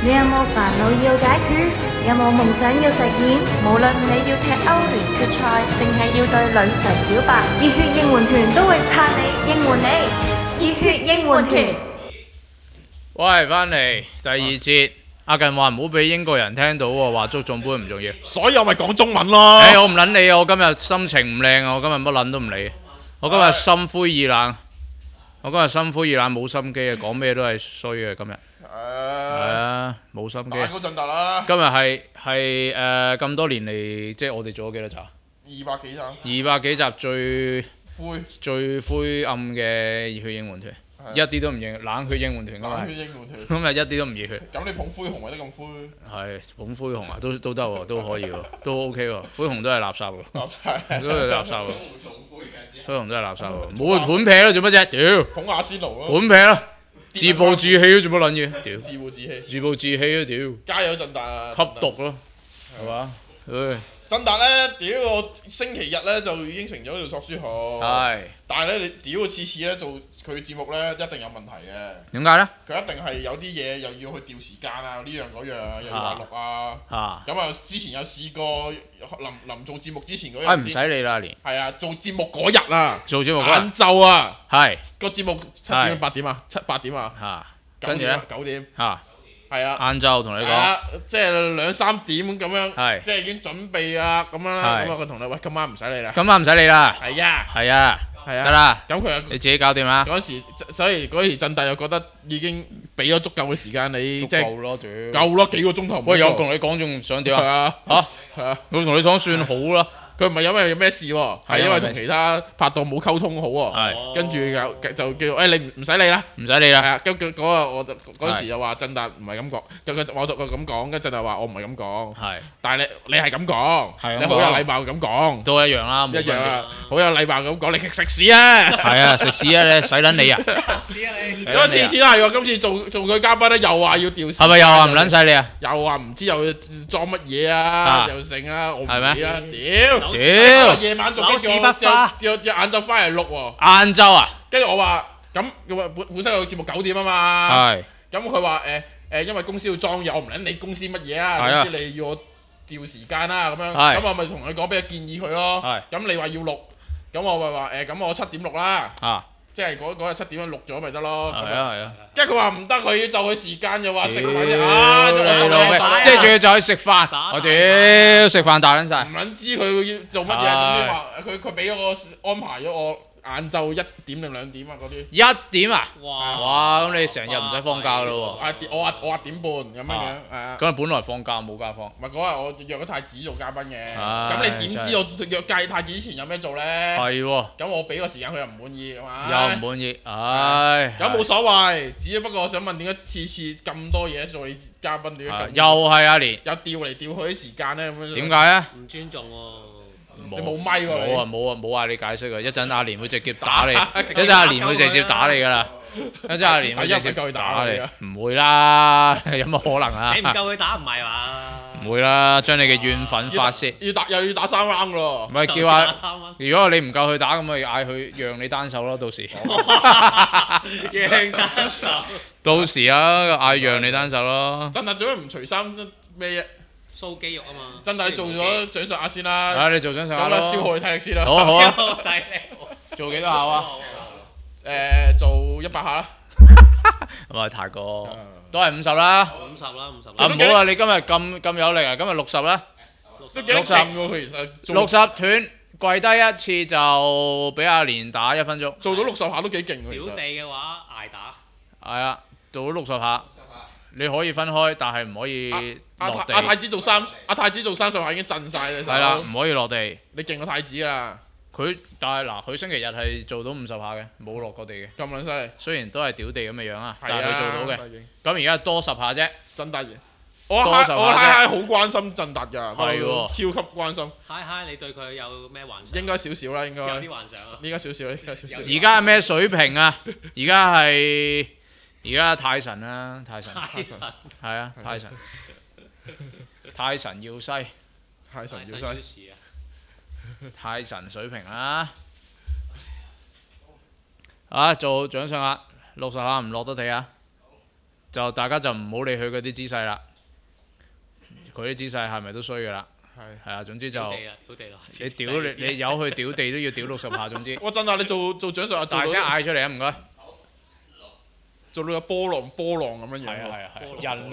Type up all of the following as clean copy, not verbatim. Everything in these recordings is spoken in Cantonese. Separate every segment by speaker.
Speaker 1: 你有冇煩惱要解決？有冇夢想要實現？
Speaker 2: 無論你要踢歐聯決賽，定係要對女神表白，
Speaker 1: 熱血應援團都會撐你，應援你。熱血應援團。
Speaker 3: 喂，翻嚟第二節。阿近話唔好俾英國人聽到喎，話足總杯唔重要。
Speaker 4: 所以我咪講中文咯。
Speaker 3: 我唔撚你啊！我今日心情唔靚啊！我今日乜撚都唔理。我今日心灰意冷。我今日心灰意冷，冇心機啊！講咩都係衰嘅今日。係啊，冇心機。
Speaker 4: 打嗰陣達啦。
Speaker 3: 今日係咁多年嚟，即係我哋做咗幾多集
Speaker 4: ？200幾集。
Speaker 3: 200幾集最灰暗嘅熱血應援團。一啲都唔熱，冷血應援團㗎嘛。
Speaker 4: 冷血應援團。
Speaker 3: 今日一啲都唔熱血。
Speaker 4: 咁你捧灰熊咪得咁灰？
Speaker 3: 係捧灰熊啊，都得喎，都可以喎，都 OK 喎。灰熊都係垃圾喎。
Speaker 4: 垃圾。
Speaker 3: 都係垃圾喎。灰熊都係垃圾喎。冇去盤劈咯，做乜啫？屌！
Speaker 4: 捧阿仙奴咯。
Speaker 3: 盤劈咯，自暴自棄都做乜撚嘢？屌！
Speaker 4: 自暴自棄。
Speaker 3: 自暴自棄啊！屌！
Speaker 4: 加油振達啊！
Speaker 3: 吸毒咯，係嘛？唉。
Speaker 4: 振達咧，屌我星期日咧就已經成咗條索書號。係。但係咧，你屌我次次咧做佢節目咧，一定有問題嘅。點解咧？佢一定係有啲嘢又要去調時間啊，呢樣嗰樣又要話錄啊。咁啊，之前有試過臨做節目之前嗰日。唔使理啦，連。係啊，做節目嗰日啊。做節目嗰日。晏晝啊。係。個節目7點8點啊，8點啊。跟住咧9點。係啊，晏晝同你講，即係2、3點咁樣，即係已經準備啊咁樣啦。咁啊，佢同你喂，今晚唔使理啦。今晚唔使理啦。係啊。係啊。係啊。得啦。咁佢你自己搞掂啦。嗰時，所以嗰時振達又覺得已經俾咗足夠嘅時間你，即係夠咯，夠咯，幾個鐘頭。喂，有同你講仲想點啊？係啊。嚇？係啊。我同你講算好啦。佢唔係因為有咩事喎，係因為同其他拍檔冇溝通好喎，跟住就叫誒你唔使理啦，唔使理啦。係啊，跟住我嗰陣時又話振達唔係咁講，我咁講，跟住振達話我唔係咁講，係，但係你係咁講，你好有禮貌咁講，都一樣啦，一樣啊，好有禮貌咁講，你食屎啊！係啊，食屎啊！你使撚你啊！屎啊你！咁次次都係喎，今次做佢嘉賓咧，又話要調，係咪又話唔撚使你啊？又話唔知又裝乜嘢啊？又剩啊！我唔理啦，屌！夜晚仲叫我晏晝翻嚟錄喎。晏晝啊？跟住我話咁，本身有節目9點啊嘛。係。咁佢話因為公司要裝嘢，我唔理你公司乜嘢啊。總之你要我調時間啦咁樣。係。咁我咪同佢講，俾個建議佢咯。係。咁你話要錄，咁我咪話咁我7點錄啦。啊。即係嗰日7點錄咗咪得咯。係啊係啊。跟住佢話唔得，佢要就佢時間，又話食飯啫。即係仲要就去食飯。我屌食飯大撚晒。唔撚知佢要做乜嘢，總之話佢俾咗我安排咗我晏晝1點定2點啊嗰啲。1點啊？哇！咁你成日唔使放假咯喎。我話點半咁樣樣。係啊。咁啊，本來放假冇假放。唔係嗰日我約咗太子做嘉賓嘅。咁你點知我約太子之前有咩做咧？係喎。咁我俾個時間佢又唔滿意係嘛？又唔滿意，唉。咁冇所謂，只不過我想問點解次次咁多嘢做你嘉賓點解咁？又係阿連。又調嚟調去啲時間咧咁樣。點解啊？唔尊重喎。你冇咪喎？冇話你解釋啊！一陣阿連會直接打你，一陣阿連會直接打你㗎啦，一陣阿連會直接夠佢打你，唔會啦，有乜可能啊？你唔夠佢打唔係嘛？唔會啦，將你嘅怨憤發泄。又要打3 round 咯。唔係叫下，如果你唔夠佢打，咁咪嗌佢讓你單手咯，到時。讓單手。到時啊，嗌讓你單手咯。振達做咩唔除衫咩嘢？掃肌肉啊嘛！振達你做咗掌上壓先啦。啊，你做掌上壓咯。咁啊，消耗你體力先啦。好啊好啊。體力。做幾多下啊？做100下啦。咁啊，太過。都係50啦。50啦，50。啊唔好啦，你今日咁有力啊！今日60啦。都幾勁喎，佢其實。60斷，跪低一次就俾阿連打1分鐘。做到60下都幾勁喎，其實。表地嘅話捱打。係啊，做到60下。你可以分開，但係唔可以落地。阿太子做30下已經震晒你手。係啦，唔可以落地。你勁過太子啦。但係嗱，佢星期日係做到50下嘅，冇落過地嘅。咁撚犀利。雖然都係屌地咁嘅樣啊，但係佢做到嘅。咁而家多10下啫。振達爺，我嗨好關心振達㗎，係喎，超級關心。嗨，你對佢有咩幻想？應該少少啦，應該。有啲幻想啊。應該少少。而家係咩水平啊？而家太神啦，太神，係啊，太神耀西，太神水平啦，做掌上壓60下唔落得地啊！
Speaker 3: 就大家就唔好理佢嗰啲姿勢啦。佢啲姿勢係咪都衰㗎啦？係啊，總之就你屌你由佢屌地都要屌60下，總之。
Speaker 4: 哇！真啊，你做掌上壓
Speaker 3: 大聲嗌出嚟啊！唔該。
Speaker 4: 做到個波浪咁樣樣。
Speaker 3: 係啊，人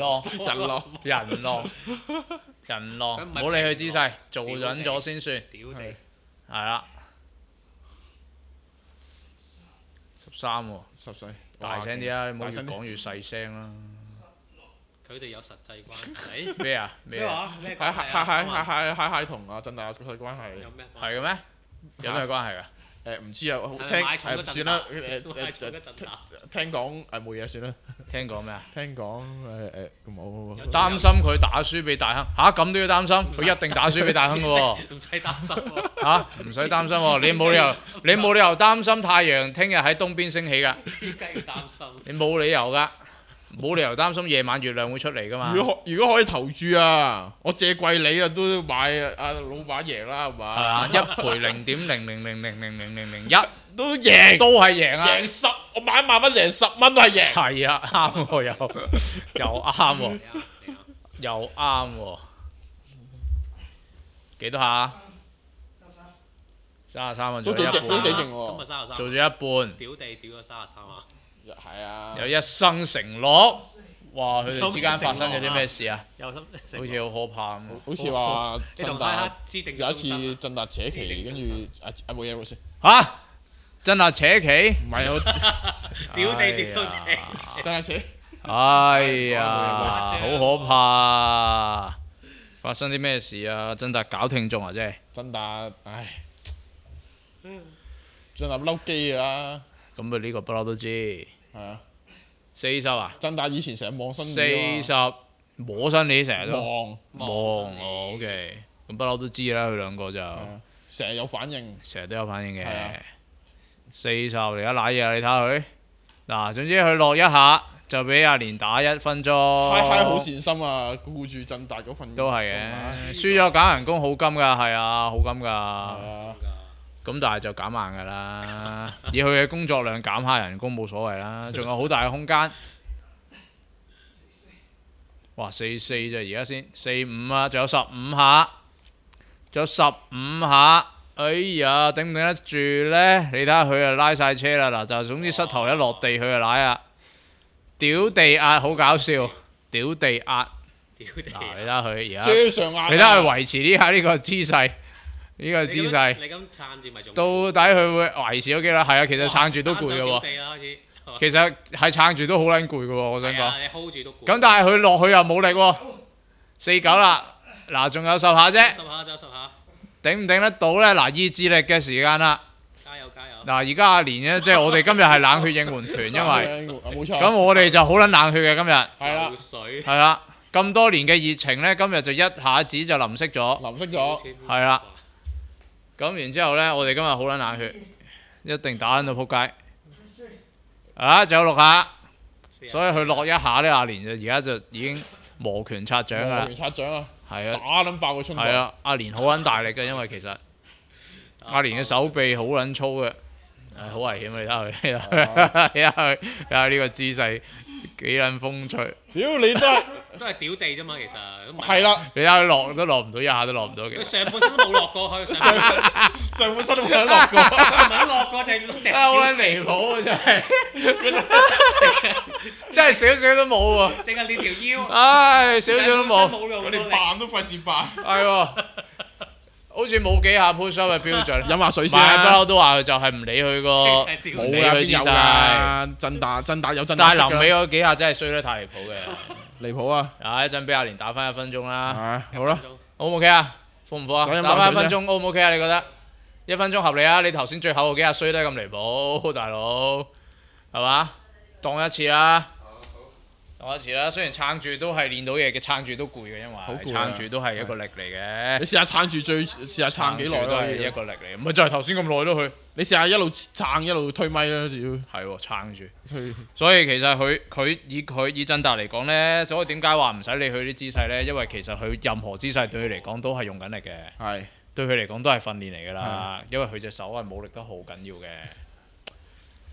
Speaker 3: 浪，唔好理佢姿勢，做緊咗先算。屌地。係啦。13喎。10歲。大聲啲啊！你唔好越講越細聲啦。
Speaker 5: 佢哋有實際關係。
Speaker 3: 咩啊？
Speaker 5: 咩話？
Speaker 4: 係同阿振達有實際關係。
Speaker 5: 有咩？
Speaker 3: 係嘅咩？有咩關係㗎？
Speaker 4: 唔知啊，算啦，聽講冇嘢算啦。
Speaker 3: 聽講咩啊？
Speaker 4: 聽講冇。
Speaker 3: 擔心佢打輸俾大亨嚇，咁都要擔心？佢一定打輸俾大亨嘅喎。
Speaker 5: 唔使擔心喎。
Speaker 3: 嚇，唔使擔心喎，你冇理由擔心太陽聽日喺東邊升起㗎。
Speaker 5: 點解要擔心？
Speaker 3: 你冇理由㗎。冇理由擔心夜晚月亮會出嚟㗎嘛！
Speaker 4: 如果可以投注啊，我借貴你啊都買阿老闆贏啦，係嘛？
Speaker 3: 係啊，一賠0.000000001
Speaker 4: 都贏，
Speaker 3: 都係贏啊！
Speaker 4: 贏10，我買1萬蚊贏10蚊都係贏。
Speaker 3: 係啊，啱喎，又啱喎，又啱喎。幾多下？33啊，
Speaker 4: 都幾勁喎！
Speaker 3: 做咗一半。
Speaker 5: 屌地屌咗33啊！
Speaker 4: 係啊！
Speaker 3: 有一生承諾，哇！佢哋之間發生咗啲咩事啊？好似好可怕咁。
Speaker 4: 好似話振達有一次振達扯旗，跟住冇嘢冇事。
Speaker 3: 嚇！振達扯旗？
Speaker 4: 唔係我
Speaker 5: 屌地屌到扯，
Speaker 4: 振達扯。
Speaker 3: 哎呀！好可怕！發生啲咩事啊？振達搞聽眾啊，真係。
Speaker 4: 振達，唉，振達嬲機㗎啦。
Speaker 3: 咁佢呢個不嬲都知。係啊。40啊？
Speaker 4: 振達以前成日望新
Speaker 3: 40摸新你成日都。
Speaker 4: 望
Speaker 3: ，OK。咁不嬲都知啦，佢兩個就。
Speaker 4: 成日有反應。
Speaker 3: 成日都有反應嘅。40而家瀨嘢啊！你睇下佢。嗱，總之佢落一下就俾阿蓮打1分鐘。
Speaker 4: 嗨好善心啊！顧住振達嗰份。
Speaker 3: 都係嘅。輸咗減人工好金㗎，係啊，好金㗎。咁但係就減慢㗎啦，以佢嘅工作量減下人工冇所謂啦，仲有好大嘅空間。哇，44啫，而家先45啊，仲有15下，哎呀，頂唔頂得住呢？你睇下佢啊拉晒車啦，嗱就總之膝頭一落地佢就舐啊，屌地壓好搞笑，屌地壓。你睇下佢而家，你睇下佢維持呢下呢個姿勢。呢個姿勢，
Speaker 5: 你咁撐住咪仲？
Speaker 3: 到底佢會維持咗幾耐？係啊，其實撐住都攰嘅喎。其實係撐住都好撚攰嘅喎，我想講。
Speaker 5: 你 hold 住都攰。
Speaker 3: 咁但係佢落去又冇力喎，49啦，嗱仲有10下啫。10
Speaker 5: 下就10下。
Speaker 3: 頂唔頂得到呢？嗱，意志力嘅時間啦。
Speaker 5: 加油！
Speaker 3: 嗱，而家阿蓮呢，即係我哋今日係冷血應援團，因為
Speaker 4: 冇錯。
Speaker 3: 咁我哋就好撚冷血嘅今日。
Speaker 4: 係啦。
Speaker 3: 係啦，咁多年嘅熱情呢，今日就一下子就淋熄咗。係啦。咁然之後呢，我哋今日好撚冷血，一定打緊到撲街。啊，仲有6下，所以佢落一下呢，阿蓮就而家就已經摩拳擦掌啦。係啊，
Speaker 4: 打撚爆個衝。
Speaker 3: 係啊，阿蓮好撚大力嘅，因為其實阿蓮嘅手臂好撚粗嘅，好危險啊！你睇佢，睇下呢個姿勢幾撚風趣。
Speaker 4: 屌你
Speaker 5: 都係屌地啫嘛，其實。
Speaker 4: 係啦，
Speaker 3: 你睇佢落都落唔到，一下都落唔到嘅。
Speaker 5: 佢上半身都冇落過，佢
Speaker 4: 上半身都冇落過，
Speaker 5: 唔係落過就係碌隻。
Speaker 3: 好撚離譜啊！真係，真係少少都冇喎。
Speaker 5: 淨係練條腰。
Speaker 3: 唉，少少都冇。
Speaker 4: 我哋扮都費事扮。
Speaker 3: 係喎，好似冇幾下 push up 嘅標準。
Speaker 4: 飲下水先。
Speaker 3: 不嬲都話佢就係唔理佢個，冇理佢姿勢。
Speaker 4: 振達有振
Speaker 3: 達。但係臨尾嗰幾下真係衰得太離譜嘅。
Speaker 4: 離譜啊！
Speaker 3: 一陣俾阿蓮打翻1分鐘啦。
Speaker 4: 好啦。
Speaker 3: O 唔 OK 啊？服唔服啊？打翻1分鐘 O 唔 OK 啊？你覺得？1分鐘合理啊？你頭先最後嗰幾下衰得咁離譜，大佬係嘛？當一次啦。當一次啦。雖然撐住都係練到嘢嘅，撐住都攰嘅，因為撐住都係一個力嚟嘅。
Speaker 4: 你試下撐住試下撐幾耐
Speaker 3: 都係一個力嚟，唔係就係頭先咁耐咯佢。你試下一路撐一路推咪啦，要係喎撐住。所以其實佢以振達嚟講呢，所以點解話唔使理佢啲姿勢呢？因為其實佢任何姿勢對佢嚟講都係用緊力嘅。係。對佢嚟講都係訓練嚟㗎啦，因為佢隻手係冇力得好緊要嘅。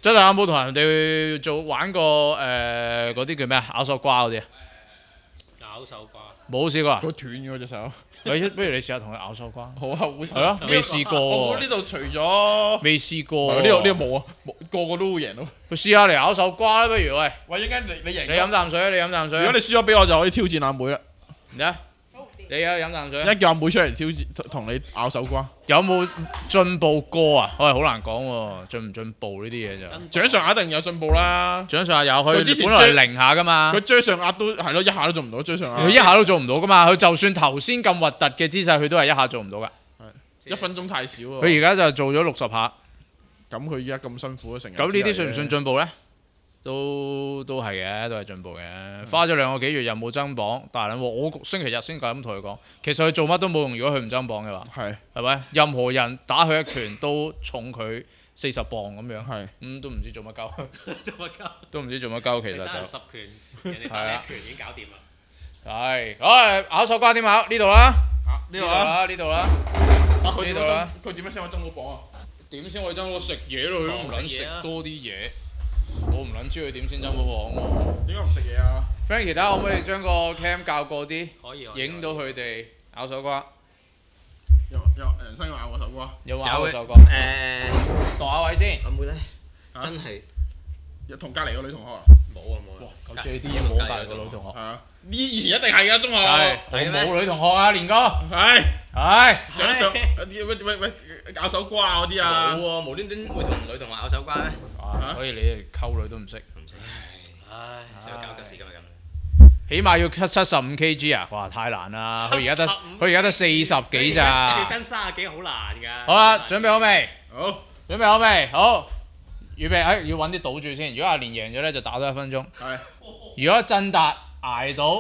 Speaker 3: 真係有冇同人哋玩過嗰啲叫咩啊？咬手瓜嗰啲啊？
Speaker 5: 咬手瓜。
Speaker 3: 冇試過啊？
Speaker 4: 佢斷咗隻手。
Speaker 3: 不如你試下同佢咬手瓜。
Speaker 4: 好後悔。
Speaker 3: 係咯，未試過。
Speaker 4: 我估呢度除咗
Speaker 3: 未試過。
Speaker 4: 呢度冇啊，個個都會贏到。
Speaker 3: 佢試下嚟咬手瓜啦，不如喂。
Speaker 4: 喂，一陣間你贏。
Speaker 3: 你飲啖水啊！你飲啖水。
Speaker 4: 如果你輸咗俾我，就可以挑戰阿妹啦。
Speaker 3: 唔得。你有飲啖水。
Speaker 4: 一叫阿妹出嚟挑戰，同你咬手瓜。
Speaker 3: 有冇進步過啊？好難講喎，進唔進步呢啲嘢就。
Speaker 4: 掌上壓一定有進步啦。
Speaker 3: 掌上壓有，佢本來零下噶嘛。
Speaker 4: 佢追上壓都係咯，一下都做唔到追上壓。
Speaker 3: 佢一下都做唔到噶嘛，佢就算頭先咁核突嘅姿勢，佢都係一下做唔到噶。
Speaker 4: 係1分鐘太少喎。
Speaker 3: 佢而家就做咗60下。
Speaker 4: 咁佢而家咁辛苦成日。
Speaker 3: 咁呢啲算唔算進步咧？都係嘅，都係進步嘅。花咗2個幾月又冇增磅，大撚喎！我星期日先咁同佢講，其實佢做乜都冇用，如果佢唔增磅嘅話。係咪？任何人打佢一拳都重佢40磅咁樣。係。都唔知做乜鳩。
Speaker 5: 做乜鳩？
Speaker 3: 都唔知做乜鳩，其實就。
Speaker 5: 10拳，人哋打你1拳已經搞掂啦。
Speaker 3: 係。好，咬手瓜點咬？呢度啦。
Speaker 4: 呢度啦。
Speaker 3: 呢度啦。
Speaker 4: 呢度啦。佢點樣先可以增到磅啊？
Speaker 3: 點先可以增到？食嘢咯，佢都唔撚食多啲嘢。我唔撚知佢點先增到磅喎。
Speaker 4: 點解唔食嘢啊
Speaker 3: ？Frankie，睇下可唔可以將個 cam 校過啲？
Speaker 5: 可以。
Speaker 3: 影到佢哋咬手瓜。
Speaker 4: 有人生咬過手瓜。
Speaker 3: 有咬過手瓜。度下位先。
Speaker 6: 阿妹咧，真係
Speaker 4: 有同隔離個女同學啊？
Speaker 5: 冇啊。
Speaker 3: 哇！夠借啲嘢冇隔離個女同學。
Speaker 4: 係啊。呢以前一定係㗎中學。
Speaker 3: 係。我冇女同學啊，連哥。
Speaker 4: 係。
Speaker 3: 掌
Speaker 4: 上喂咬手瓜啊嗰啲啊。
Speaker 6: 冇喎，無端端會同女同學咬手瓜咩？
Speaker 3: 所以你哋溝女都唔識。
Speaker 6: 唉，想搞急事今日咁。
Speaker 3: 起碼要75 kg 啊！哇，太難啦！佢而家得40幾咋。
Speaker 5: 要真30幾好難㗎。
Speaker 3: 好啦，準備好未？
Speaker 4: 好。
Speaker 3: 準備好未？好。預備，要揾啲賭注先。如果阿連贏咗咧，就打多1分鐘。
Speaker 4: 係。
Speaker 3: 如果振達捱到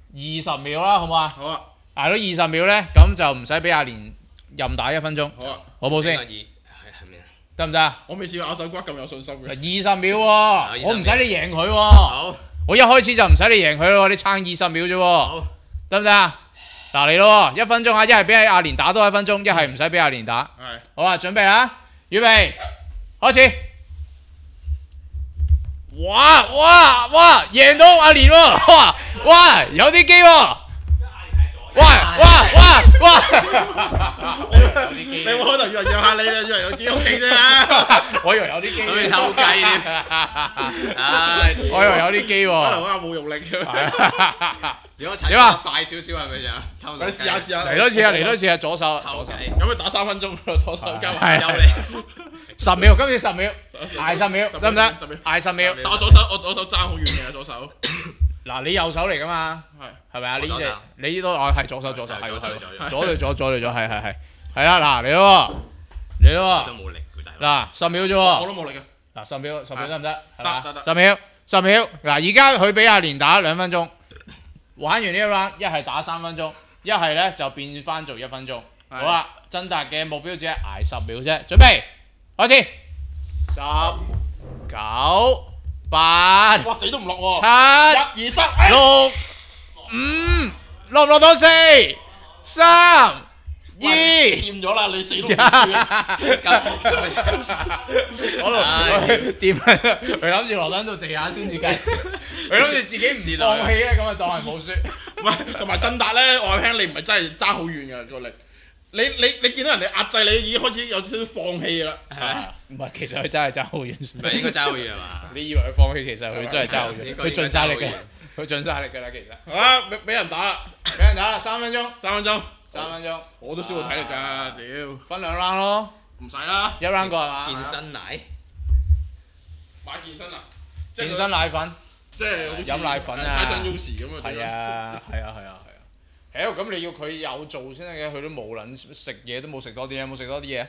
Speaker 3: 20秒啦，好唔好啊？
Speaker 4: 好啊。
Speaker 3: 捱到20秒咧，咁就唔使俾阿連任打1分鐘。
Speaker 4: 好啊。
Speaker 3: 好唔好先？得唔得啊？
Speaker 4: 我未試過咬手瓜咁有信心嘅。
Speaker 3: 20秒喎，我唔使你贏佢喎。
Speaker 6: 好。
Speaker 3: 我一開始就唔使你贏佢咯，你撐20秒啫喎。
Speaker 6: 好。得
Speaker 3: 唔得啊？嗱嚟咯，1分鐘啊！一係俾阿連打多1分鐘，一係唔使俾阿連打。
Speaker 4: 係。
Speaker 3: 好啦，準備啦，預備，開始。哇！贏到阿連喎！哇！有啲機喎！哇！
Speaker 4: 你冇可能以為讓下你啦，以為有自己好勁啫。
Speaker 3: 我以為有啲機。
Speaker 6: 佢偷雞添。唉，
Speaker 3: 我以為有啲機喎。
Speaker 4: 可能我冇用力嘅。
Speaker 6: 如果踩得快少少係咪就偷雞？
Speaker 4: 你試下。
Speaker 3: 嚟多次啊！左手。
Speaker 6: 偷雞。
Speaker 4: 咁佢打3分鐘，左手加
Speaker 3: 埋。
Speaker 6: 有你。
Speaker 3: 10秒，今次10秒，捱10秒，得唔得？捱10秒。
Speaker 4: 但我左手爭好遠嘅左手。
Speaker 3: 嗱，你右手嚟噶嘛？係咪啊？呢隻你呢度係左手係左對左係啦，嗱嚟咯，
Speaker 6: 真冇力，
Speaker 3: 嗱10秒啫喎。
Speaker 4: 我都冇力嘅。
Speaker 3: 嗱10秒得唔得？
Speaker 4: 得。
Speaker 3: 10秒。嗱而家佢俾阿連打2分鐘，玩完呢一 round， 一係打3分鐘，一係咧就變翻做1分鐘。好啦，振達嘅目標只係捱10秒啫，準備開始。10、9、8，
Speaker 4: 哇死都唔落喎。
Speaker 3: 7、
Speaker 4: 1、2、3、
Speaker 3: 6、5，落唔落到4、3、2，
Speaker 4: 掂咗啦！你死都唔
Speaker 3: 掂，佢諗住落到地下先至計，佢諗住自己唔放棄咧，咁啊當係冇輸。
Speaker 4: 唔係，同埋振達咧，我話聽你唔係真係爭好遠㗎個力。你見到人哋壓制你，已經開始有少少放棄啦。
Speaker 3: 唔係，其實佢真係爭好遠。
Speaker 6: 唔係應該爭好遠係嘛？
Speaker 3: 你以為佢放棄，其實佢真係爭好遠。佢盡晒力嘅，佢盡晒力㗎啦，其實。啊！
Speaker 4: 俾人打啦！
Speaker 3: 俾人打啦！3分鐘。
Speaker 4: 3分鐘。
Speaker 3: 3分鐘。
Speaker 4: 我都消耗體力㗎，屌！
Speaker 3: 分2 round 咯。
Speaker 4: 唔使啦。
Speaker 3: 1 round 過係嘛？
Speaker 6: 健身奶。
Speaker 4: 買健身啊！
Speaker 3: 健身奶粉。
Speaker 4: 即係好似
Speaker 3: 飲奶粉啊！
Speaker 4: 睇上 Uzi 咁啊！
Speaker 3: 係啊！咁你要佢有做先得嘅，佢都冇撚食嘢，都冇食多啲嘢，有冇食多啲嘢？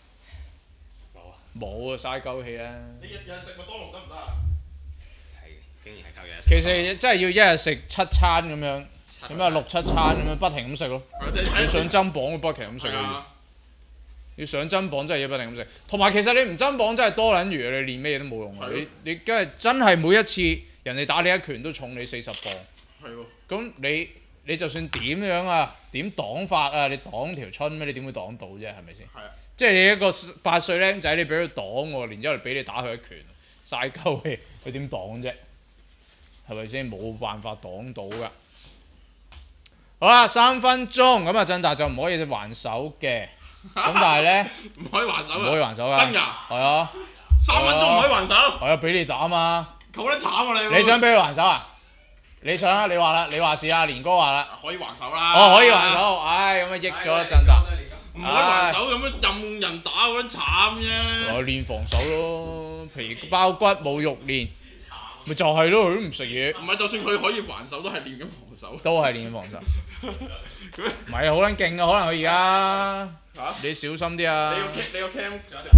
Speaker 3: 冇啊！嘥鳩氣啦！
Speaker 4: 你日食麥當勞得唔得啊？
Speaker 6: 係，竟然係靠嘢食。
Speaker 3: 其實真係要一日食7餐咁樣，咁啊6、7餐咁樣不停咁食咯。要上增磅，不停咁食啊！要上增磅真係要不停咁食。同埋其實你唔增磅真係多撚餘，你練咩嘢都冇用啊！你梗係真係每一次人哋打你一拳都重你40磅。
Speaker 4: 係喎。
Speaker 3: 咁你就算點樣啊，點擋法啊？你擋條春咩？你點會擋到啫？係咪先？係啊。即係你一個8歲僆仔，你俾佢擋喎，然之後俾你打佢一拳， 嘥鳩氣，佢點擋啫？係咪先？冇辦法擋到㗎。好啦，3分鐘咁啊，振達就唔可以還手嘅。咁但係咧，
Speaker 4: 唔可以還手㗎。
Speaker 3: 唔可以還手㗎。
Speaker 4: 真㗎？
Speaker 3: 係啊。
Speaker 4: 3分鐘唔可以還手。係
Speaker 3: 啊，俾你打嘛。
Speaker 4: 好撚慘啊你！
Speaker 3: 你想俾佢還手啊？你想啊？你話啦，你話事啊，連哥話啦。
Speaker 4: 可以還手啦。
Speaker 3: 哦，可以還手，唉，咁啊益咗啦，振達。
Speaker 4: 唔可以還手咁樣任人打好撚慘啫。
Speaker 3: 我練防守咯，皮包骨冇肉練，咪就係咯，佢都唔食嘢。
Speaker 4: 唔係，就算佢可以還手，都係練緊防守。
Speaker 3: 都係練緊防守。唔係好撚勁啊！可能佢而家。嚇？你小心啲啊！
Speaker 4: 你個 cam。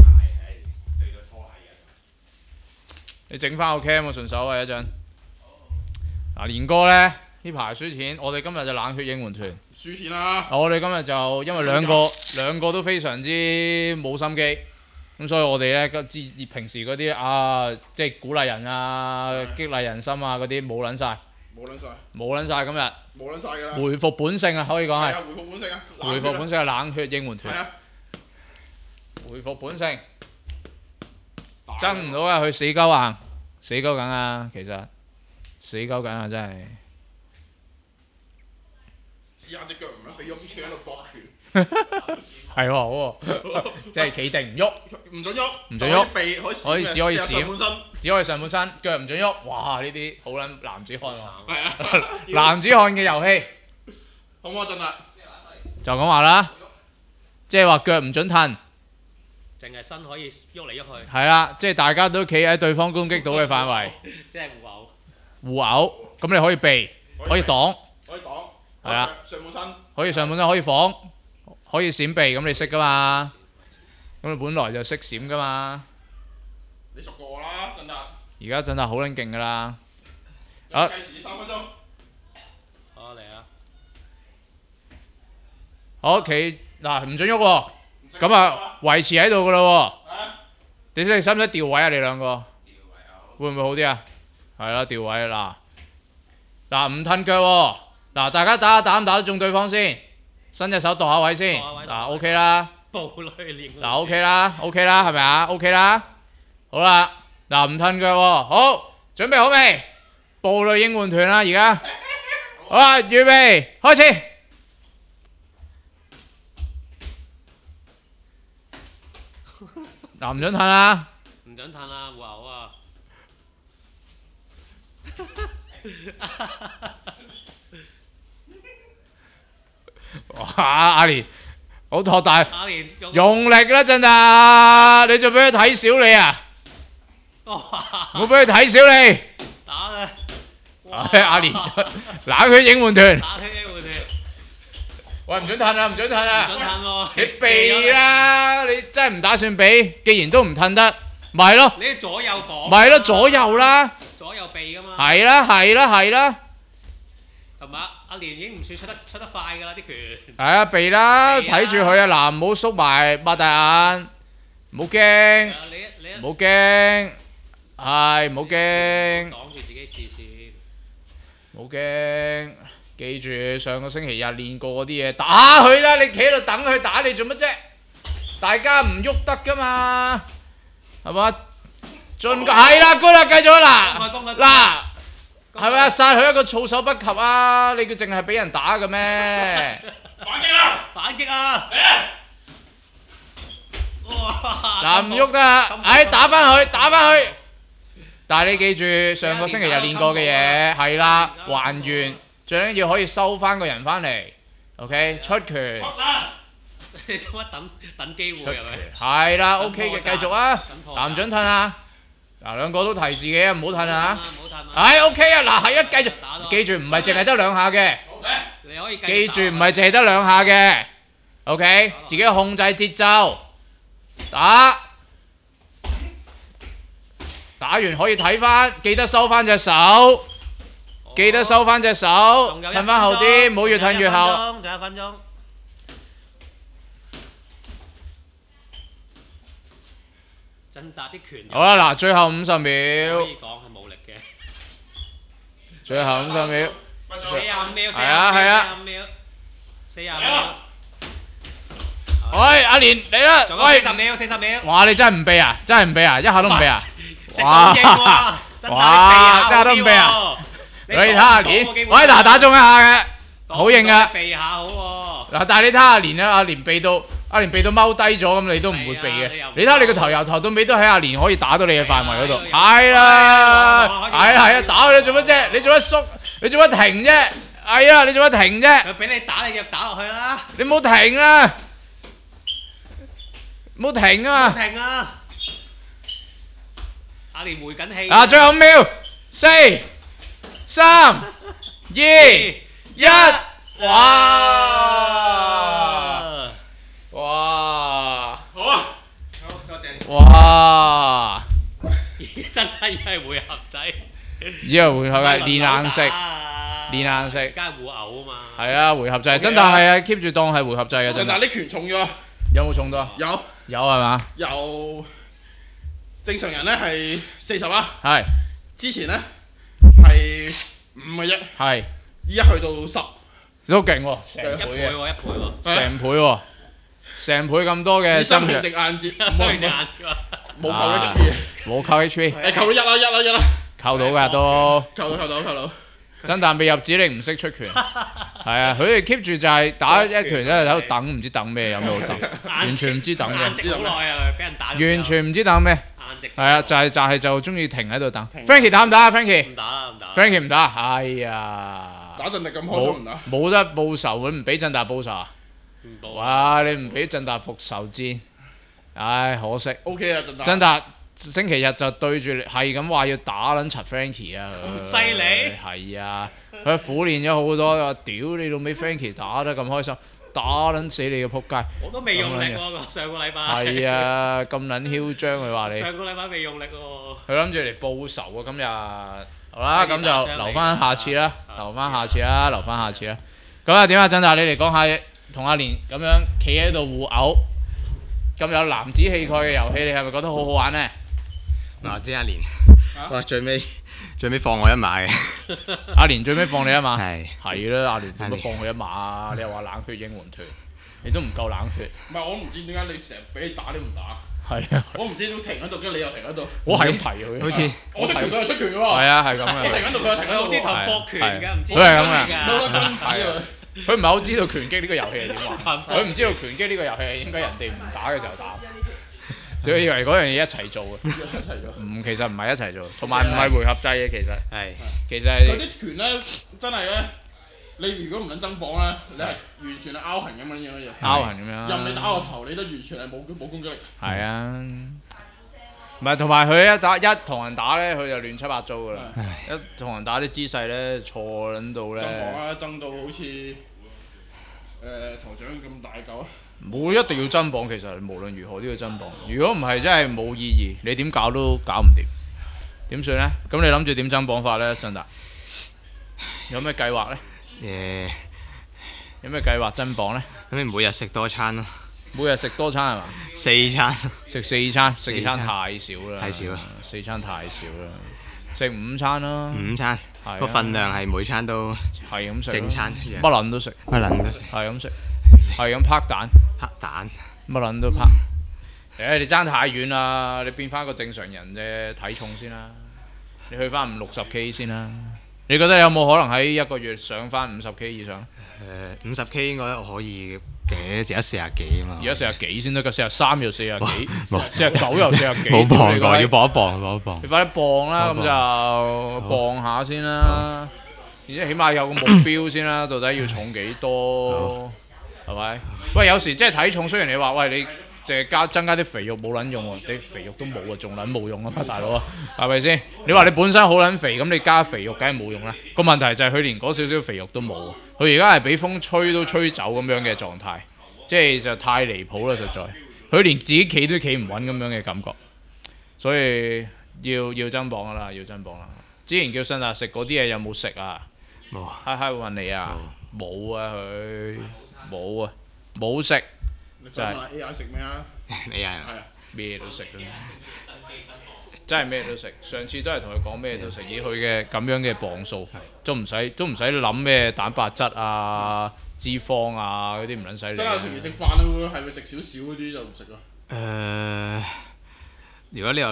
Speaker 3: 你整翻個 cam 啊，順手啊一陣。嗱，連哥咧呢排輸錢，我哋今日就冷血應援團。
Speaker 4: 輸錢啦！
Speaker 3: 我哋今日就因為兩個都非常之冇心機，咁所以我哋咧平時嗰啲啊，即係鼓勵人啊、激勵人心啊嗰啲冇撚晒。冇撚晒今日。
Speaker 4: 冇撚晒㗎啦！
Speaker 3: 回復本性啊，可以講係。
Speaker 4: 係啊，回復本性啊！
Speaker 3: 回復本性係冷血應援團。
Speaker 4: 係啊。
Speaker 3: 回復本性。爭唔到啊！佢死鳩硬，死鳩緊啊！其實死鳩緊啊！真係。
Speaker 4: 試下隻腳唔好俾喐，企喺度搏拳。
Speaker 3: 係喎，好喎，即係企定唔喐，
Speaker 4: 唔準喐，
Speaker 3: 唔準喐，
Speaker 4: 避
Speaker 3: 只可以閃，只可以上半身，腳唔準喐。哇！呢啲好撚男子漢喎。係啊。男子漢嘅遊戲。
Speaker 4: 好唔好陣啊？
Speaker 3: 就咁話啦，即係話腳唔準褪。
Speaker 5: 淨係身可以喐嚟喐去。
Speaker 3: 係啦，即係大家都企喺對方攻擊到嘅範圍。
Speaker 5: 即係互毆。
Speaker 3: 互毆，咁你可以避，可以擋。
Speaker 4: 可以擋。
Speaker 3: 係啊。
Speaker 4: 上半身。
Speaker 3: 可以上半身，可以防，可以閃避，咁你識噶嘛？咁你本來就識閃噶嘛？
Speaker 4: 你熟過我啦，振達。
Speaker 3: 而家振達好撚勁噶啦。
Speaker 4: 計時3分鐘。
Speaker 5: 好嚟啊！
Speaker 3: 好，企嗱唔準喐喎，咁啊維持喺度噶啦喎。你使唔使調位啊？你兩個？會唔會好啲啊？係啦，調位嗱唔褪腳喎。嗱，大家打唔打得中對方先？伸隻手度下位先。嗱 ，OK 啦。
Speaker 5: 暴女練。
Speaker 3: 嗱 ，OK 啦 ，OK 啦，係咪啊 ？OK 啦。好啦，嗱唔褪腳喎，好，準備好未？暴女應援團啦，而家。好啦，預備，開始。嗱，唔準褪啦。
Speaker 5: 唔準褪啦，互毆啊！
Speaker 3: 哇！阿蓮好托大，
Speaker 5: 阿蓮
Speaker 3: 用力啦真啊！你仲俾佢睇小你啊？我俾佢睇小你。
Speaker 5: 打佢！
Speaker 3: 阿蓮冷血應援團。
Speaker 5: 冷血應援團。
Speaker 3: 喂，唔準褪啊！唔準褪啊！
Speaker 5: 唔準褪喎！
Speaker 3: 你避啦！你真係唔打算避，既然都唔褪得，咪係咯。
Speaker 5: 你左右防。
Speaker 3: 咪係咯，左右啦。
Speaker 5: 左右避㗎嘛。
Speaker 3: 係啦，係啦，係啦。
Speaker 5: 同埋阿蓮已經唔算出得快㗎啦啲拳。
Speaker 3: 係啊，避啦，睇住佢啊！嗱，唔好縮埋，擘大眼，唔好驚，唔好驚，係唔好驚。
Speaker 5: 擋住自己視線。
Speaker 3: 唔好驚，記住上個星期日練過嗰啲嘢，打佢啦！你企喺度等佢打你做乜啫？大家唔喐得㗎嘛，係嘛？係啦，good啦，繼續啦，嗱。係咪啊？殺佢一個措手不及啊！你佢淨係俾人打嘅咩？
Speaker 4: 反擊啦！
Speaker 5: 反擊啊！哇！
Speaker 3: 嗱，唔喐得啊！哎，打翻佢，打翻佢！但係你記住上個星期日練過嘅嘢，係啦，還原，最緊要可以收翻個人翻嚟。OK，出拳。
Speaker 4: 出啦！
Speaker 5: 你做乜等機會係咪？
Speaker 3: 係啦，OK 嘅，繼續啊！嗱，唔準褪啊！嗱，兩個都提示嘅，唔好褪啊！唉 ，OK 啊！嗱，係啊，繼續，記住唔係淨係得兩下嘅，記住唔係淨係得兩下嘅 ，OK，自己控制節奏，打完可以睇翻，記得收翻隻手，記得收翻隻手，褪翻後啲，唔好越褪越後。
Speaker 5: 仲有1分鐘。振達啲拳。
Speaker 3: 好啦，嗱，最後50秒。
Speaker 5: 可以講係冇力嘅。
Speaker 3: 最後50秒。
Speaker 5: 45秒。
Speaker 3: 係啊係啊。
Speaker 5: 45秒。
Speaker 3: 喂，阿蓮嚟啦！
Speaker 5: 仲有40秒，40秒。
Speaker 3: 哇！你真係唔避啊？真係唔避啊？一下都唔避啊？ 哇！
Speaker 5: 哇！
Speaker 3: 真係都唔避啊！你睇下連，我喺嗱打中一下嘅，好型啊！
Speaker 5: 避下好喎。
Speaker 3: 嗱，但係你睇下連啊，阿連避到踎低咗，咁你都唔會避嘅。你睇下你個頭由頭到尾都喺阿連可以打到你嘅範圍嗰度。係啦，係啊，打佢你做乜啫？你做乜縮？你做乜停啫？係啊，你做乜停啫？
Speaker 5: 佢俾你打，你就打落去啦。
Speaker 3: 你冇停啊！冇停啊！
Speaker 5: 停啊！阿連回緊氣。
Speaker 3: 啊，最後5秒，4、3、2、1，哇！哇！
Speaker 4: 好啊！
Speaker 5: 好，多謝你。
Speaker 3: 哇！
Speaker 5: 真係回合仔。
Speaker 3: 以為回合係練硬食，練硬食。
Speaker 5: 梗係互毆啊嘛。
Speaker 3: 係啊，回合制，真但係啊 keep 住當係回合制嘅真。
Speaker 4: 但係啲拳重咗。
Speaker 3: 有冇重到啊？有係嘛？
Speaker 4: 由正常人咧係40啊。
Speaker 3: 係。
Speaker 4: 之前咧係5嘅啫。
Speaker 3: 係。
Speaker 4: 依家去到10。
Speaker 3: 都勁喎，成
Speaker 5: 倍喎，一倍喎。
Speaker 3: 成倍喎，成倍咁多嘅
Speaker 4: 增強直硬節，冇扣 HP 嘅。
Speaker 3: 冇扣 HP。
Speaker 4: 誒扣到1啦。
Speaker 3: 扣到㗎都。
Speaker 4: 扣到。
Speaker 3: 真但未入指令唔識出拳，係啊！佢哋 keep 住就係打一拳喺度等，唔知等咩，有咩好等，完全唔知等咩。
Speaker 5: 硬直好耐啊，俾人打。
Speaker 3: 完全唔知等咩。
Speaker 5: 硬直。
Speaker 3: 係啊，就中意停喺度等。Frankie 打唔打啊 ？Frankie
Speaker 5: 唔打啦，唔打。
Speaker 3: Frankie 唔打，哎呀！
Speaker 4: 打陣力咁開心唔打。
Speaker 3: 冇得報仇，佢唔俾振達報仇啊！
Speaker 5: 唔報。
Speaker 3: 哇！你唔俾振達復仇戰，唉，可惜。
Speaker 4: OK 啊，振達。
Speaker 3: 振達星期日就對住係咁話要打撚柒 Frankie 啊！
Speaker 5: 犀利。
Speaker 3: 係啊，佢苦練咗好多，話屌你老味 Frankie 打得咁開心，打撚死你個撲街！
Speaker 5: 我都未用力喎，上個禮拜。
Speaker 3: 係啊，咁撚囂張佢話你。
Speaker 5: 上個禮拜未用力喎。
Speaker 3: 佢諗住嚟報仇啊！今日好啦，咁就留翻下次啦，留翻下次啦。咁啊點啊？振達你嚟講下同阿連咁樣企喺度互毆，咁有男子氣概嘅遊戲，你係咪覺得好好玩呢？
Speaker 6: 嗱，知阿連，哇最尾放我一馬嘅。
Speaker 3: 阿連最尾放你一馬。
Speaker 6: 係
Speaker 3: 啦，阿連點解放佢一馬啊？你又話冷血英援團，你都唔夠冷血。
Speaker 4: 唔係我唔知點解你成日俾你打你唔打。
Speaker 3: 係啊。
Speaker 4: 我唔知點停喺度，跟住你又停喺度。
Speaker 3: 我係咁提佢。好似。
Speaker 4: 我出拳佢又出拳嘅喎。
Speaker 3: 係啊，係咁嘅。
Speaker 4: 我停喺度佢又停喺度。
Speaker 5: 我知頭搏拳㗎，唔知。
Speaker 3: 佢係咁嘅。
Speaker 4: 冇得君子啊！
Speaker 3: 佢唔係好知道拳擊呢個遊戲係點玩，佢唔知道拳擊呢個遊戲係應該人哋唔打嘅時候打。所以以為嗰樣嘢一齊做嘅，其實唔係一齊做，同埋唔係回合制嘅其實。係。其實係。
Speaker 4: 嗰啲拳咧，真係咧，你如果唔撚增磅咧，你係完全係拗痕咁樣嘢。
Speaker 3: 拗痕咁樣。
Speaker 4: 任你打個頭，你都完全係冇攻擊力。
Speaker 3: 係啊。唔係，同埋佢一同人打咧，佢就亂七八糟噶啦。一同人打啲姿勢咧，錯撚到咧。
Speaker 4: 增磅啊！增到好似頭獎咁大嚿啊！
Speaker 3: 冇一定要增磅，其實無論如何都要增磅。如果唔係，真係冇意義，你點搞都搞唔掂。點算咧？咁你諗住點增磅法咧，振達？有咩計劃咧？有咩計劃增磅咧？
Speaker 6: 咁你每日食多餐咯。
Speaker 3: 每日食多餐係嘛
Speaker 6: ？4餐。
Speaker 3: 食4餐，食4餐太少啦。
Speaker 6: 太少啦。
Speaker 3: 4餐太少啦。食5餐啦。
Speaker 6: 5餐。個份量係每餐都
Speaker 3: 係咁食。
Speaker 6: 正餐。
Speaker 3: 乜撚都食。
Speaker 6: 乜撚都食。
Speaker 3: 係咁食。係咁拍蛋。
Speaker 6: 拍蛋。
Speaker 3: 乜撚都拍。你爭太遠啦！你變翻個正常人嘅體重先啦。你去翻50-60K 先啦。你覺得你有冇可能喺一個月上翻50K 以上
Speaker 6: ？50K 應該可以嘅，而家40幾啊嘛。
Speaker 3: 而家40幾先得㗎，43又40幾，49又40幾。
Speaker 6: 冇磅過，要磅一磅，磅一磅。
Speaker 3: 你快啲磅啦，咁就磅下先啦。而且起碼有個目標先啦，到底要重幾多？係咪？喂，有時即係體重，雖然你話喂你淨係增加啲肥肉冇撚用喎，啲肥肉都冇啊，仲撚冇用啊嘛，大佬啊，係咪先？你話你本身好撚肥，咁你加肥肉梗係冇用啦。個問題就係佢連嗰少少肥肉都冇，佢而家係俾風吹都吹走咁樣嘅狀態，即係就太離譜啦，實在。佢連自己企都企唔穩咁樣嘅感覺，所以要增磅㗎啦，要增磅啦。之前叫新達食嗰啲嘢有冇食啊？
Speaker 6: 冇。
Speaker 3: 嗨會問你啊？冇啊，佢冇啊，冇食。
Speaker 4: 就係 AI 食咩啊
Speaker 6: ？AI 係
Speaker 3: 啊，咩都食啦，真係咩都食。上次都係同佢講咩都食，以佢嘅咁樣嘅磅數，都唔使諗咩蛋白質啊、脂肪啊嗰啲唔撚使理。真係
Speaker 4: 同你食飯會係咪食少少嗰啲就唔食啊？
Speaker 6: 如果你有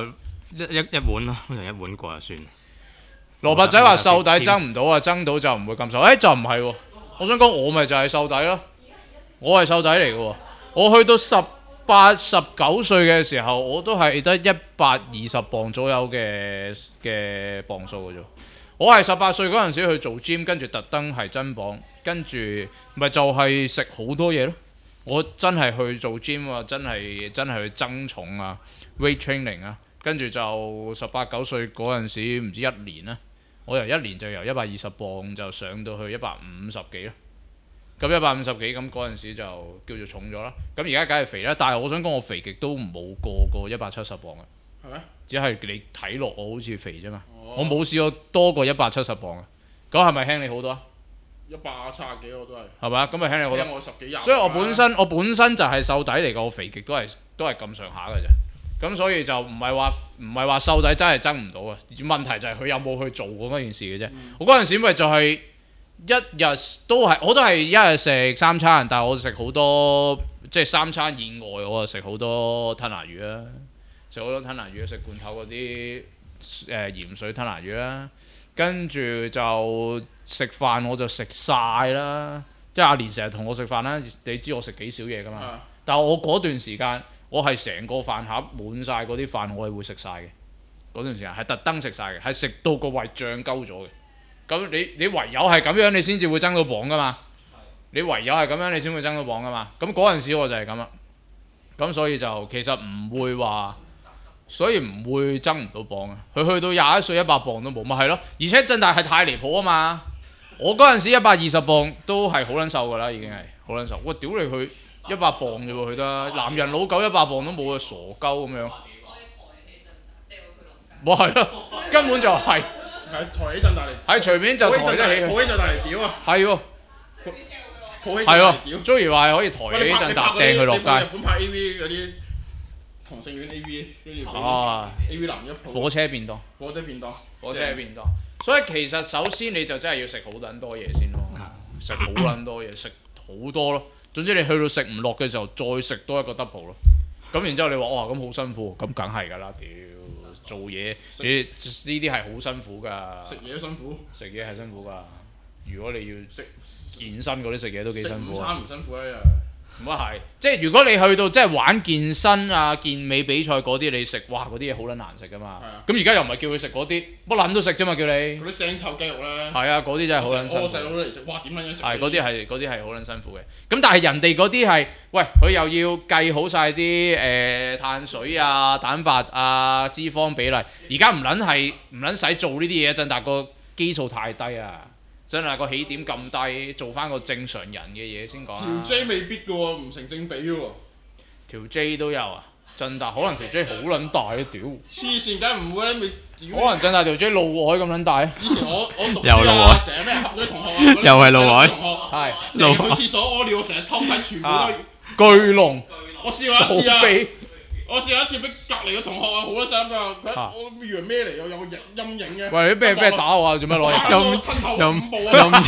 Speaker 6: 一碗咯，通常一碗過就算。
Speaker 3: 蘿蔔仔話瘦底爭唔到啊，爭到就唔會咁瘦。就唔係喎，我想講我咪就係瘦底咯，我係瘦底嚟嘅喎。我去到18、19歲嘅時候，我都係得120磅左右嘅磅數嘅啫。我係18歲嗰陣時去做 gym， 跟住特登係增磅，跟住咪就係食好多嘢咯。我真係去做 gym 啊，真係去增重啊 ，weight training 啊，跟住就18、19歲嗰陣時唔知1年啦，我由1年就由120磅就上到去150幾咯。咁150幾咁嗰陣時就叫做重咗啦。咁而家梗係肥啦，但係我想講我肥極都冇過170磅嘅。
Speaker 4: 係咩？
Speaker 3: 只係你睇落我好似肥啫嘛，我冇試過多過170磅嘅。咁係咪輕你好多啊？170幾我都係。係咪啊？咁咪輕你好多。我10幾20。所以我本身就係瘦底嚟嘅，我肥極都係咁上下嘅啫。咁所以就唔係話瘦底真係爭唔到啊。問題就係佢有冇去做過嗰件事嘅啫。我嗰陣時咪就係一日我都係一日食3餐，但係我食好多即係3餐以外，我就食好多吞拿魚啦，食好多吞拿魚，食罐頭嗰啲鹽水吞拿魚啦，跟住就食飯我就食晒啦，即係阿蓮成日同我食飯啦，你知我食幾少嘢㗎嘛？但係我嗰段時間我係成個飯盒滿晒嗰啲飯，我係會食晒嘅。嗰段時間係特登食晒嘅，係食到個胃脹鳩咗嘅。咁你唯有係咁樣，你先至會增到磅㗎嘛。你唯有係咁樣，你先會增到磅㗎嘛。咁嗰陣時我就係咁啦。咁所以就其實唔會話，所以唔會增唔到磅啊。佢去到21歲100磅都冇，咪係咯。而且振大係太離譜啊嘛。我嗰陣時120磅都係好撚瘦㗎啦，已經係好撚瘦。我屌你佢100磅啫喎，佢得男人老狗100磅都冇啊，傻鳩咁樣。冇係咯，根本就係。係抬起振大嚟，係隨便就抬得起佢。抱起振大嚟屌啊！係喎，係喎，Joey 話可以抬起振大掟佢落街。日本拍 AV 嗰啲同性戀 AV 跟住AV 男一鋪。火車便當。所以其實首先你就真係要食好撚多嘢先咯，食好撚多嘢，食好多咯。總之你去到食唔落嘅時候，再食多一個 double 咯。咁然之後你話哇咁好辛苦，咁梗係㗎啦，屌！做嘢呢啲係好辛苦㗎，食嘢都辛苦，食嘢係辛苦㗎。如果你要食健身嗰啲食嘢都幾辛苦。食午餐唔辛苦啊？唔係，即係如果你去到即係玩健身啊、健美比賽嗰啲，你食哇嗰啲嘢好撚難食㗎嘛。咁而家又唔係叫佢食嗰啲，乜撚都食啫嘛，叫你。嗰啲腥臭雞肉咧。係啊，嗰啲真係好撚辛苦。我細佬嚟食，哇點撚樣食？係嗰啲係好撚辛苦嘅。咁但係人哋嗰啲係，喂佢又要計好晒啲碳水啊、蛋白啊、脂肪比例。而家唔撚使做呢啲嘢，真係個基數太低啊！真係個起點咁低，做翻個正常人嘅嘢先講。條 J 未必嘅喎，唔成正比嘅喎。條 J 都有啊，振大可能條 J 好撚大啊！屌！黐線梗唔會啦，可能振大條 J 露海咁撚大啊！以前我讀書啊，成日咩合嗰啲同學啊，又係露海，係成日去廁所屙尿，成日偷睇，全部都係巨龍。我試過一次啊！我試過一次俾隔離嘅同學啊，好多聲㗎，我以為咩嚟？有個陰影嘅。喂，你俾人打我啊？做咩攞嘢？吞頭5步啊！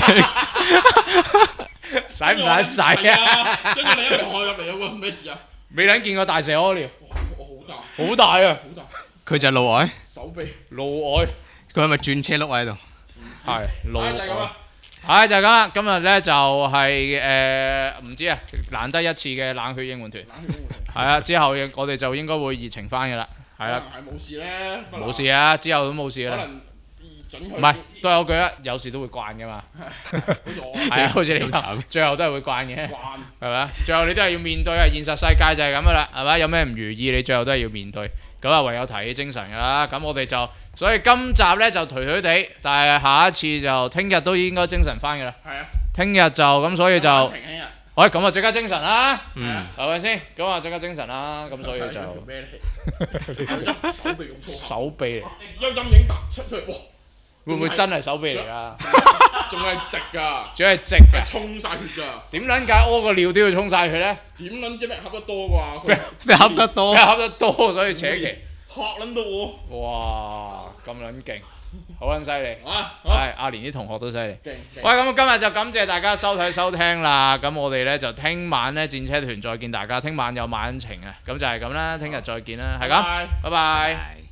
Speaker 3: 使唔使啊？跟住另一個同學入嚟有個咩事啊？未撚見過大蛇屙尿。我好大。好大啊！好大。佢就係露外。手臂。露外。佢係咪轉車轆喺度？係。露外。係就係咁啦，今日咧就係唔知啊，難得一次嘅冷血應援團。係啊，之後我哋就應該會熱情翻嘅啦，係啦。係冇事咧。冇事啊，之後都冇事啦。可能準佢。唔係，都係嗰句啦，有時都會慣嘅嘛。係啊，好似你咁，最後都係會慣嘅。慣。係咪啊？最後你都係要面對啊，現實世界就係咁嘅啦，係咪？有咩唔如意，你最後都係要面對。咁啊，唯有提起精神㗎啦。咁我哋就，所以今集咧就頹頹地，但係下一次就聽日都應該精神翻㗎啦。係啊。聽日就咁，所以就。喂，咁啊，即刻精神啦，係咪先？咁啊，即刻精神啦，咁所以就咩嚟？手臂用錯。手臂嚟。有陰影突出嚟，哇！會唔會真係手臂嚟㗎？仲係直㗎。仲係直㗎。沖晒血㗎。點撚解屙個尿都要沖晒血咧？點撚知咩恰得多啩？咩恰得多？咩恰得多，所以扯旗。嚇撚到我！哇！咁撚勁。好撚犀利，係阿蓮啲同學都犀利。喂，咁今日就感謝大家收睇收聽啦。咁我哋咧就聽晚咧戰車團再見大家。聽晚有晚情啊，咁就係咁啦。聽日再見啦，係咁，拜拜。